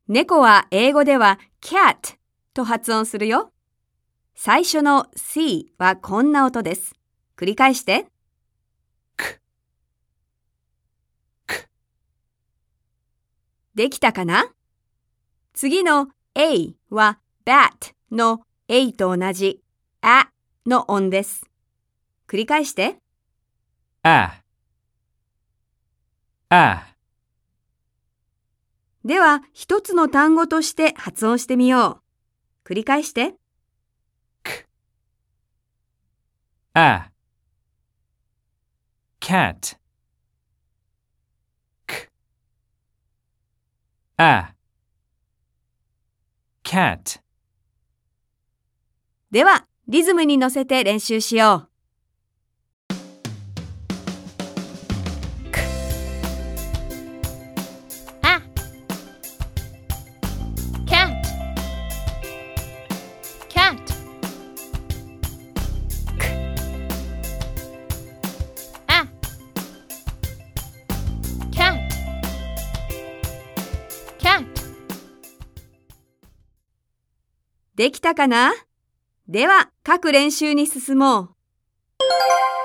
猫は英語では cat と発音するよ。最初の C はこんな音です。繰り返して。 く、く。 できたかな？次の A は bat の A と同じ A の音です。繰り返して。 あ、あ。 では、一つの単語として発音してみよう。繰り返して。 く、あ。cat。く、あ。cat。 では、リズムに乗せて練習しよう。できたかな？では、書く練習に進もう。